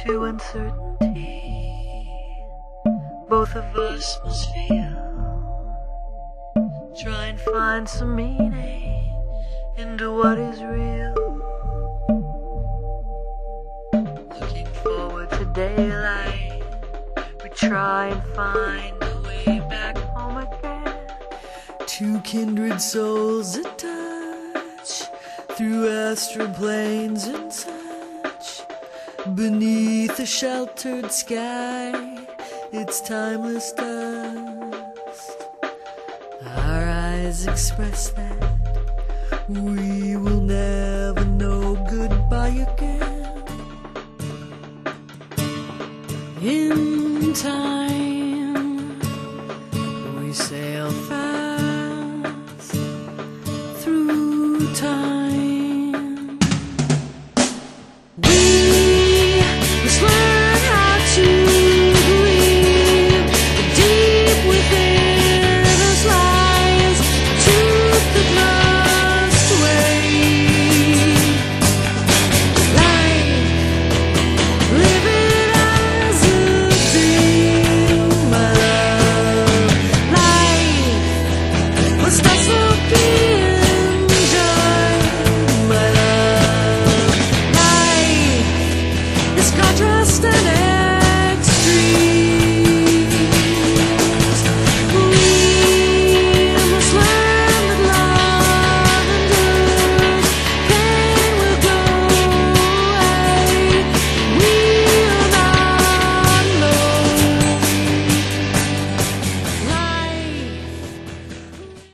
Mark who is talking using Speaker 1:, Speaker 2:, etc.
Speaker 1: to uncertainty both of us must feel. Try and find some meaning into what is real. Looking forward to daylight, we try and find a way back home again. Two kindred souls that touch through astral planes and such. Beneath a sheltered sky, it's timeless dust. Our eyes express that we will never know goodbye again. In time, we sail fast through time.